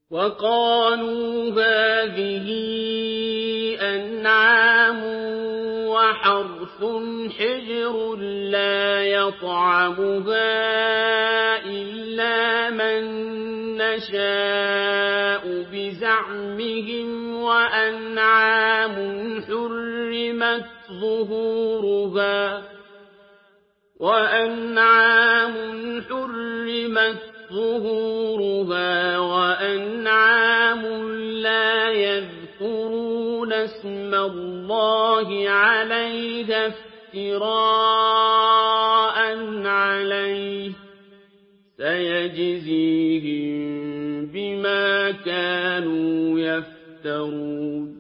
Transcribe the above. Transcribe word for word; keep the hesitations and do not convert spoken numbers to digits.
وقالوا هذه أنعام وحرث حجر لا يطعمها إلا من نشاء بزعمهم وأنعام حرمت ظهورها وأنعام حرمت ظهورها وأنعام لا يذكرون اسم الله عليها افتراء عليه سيجزيهم بما كانوا يفترون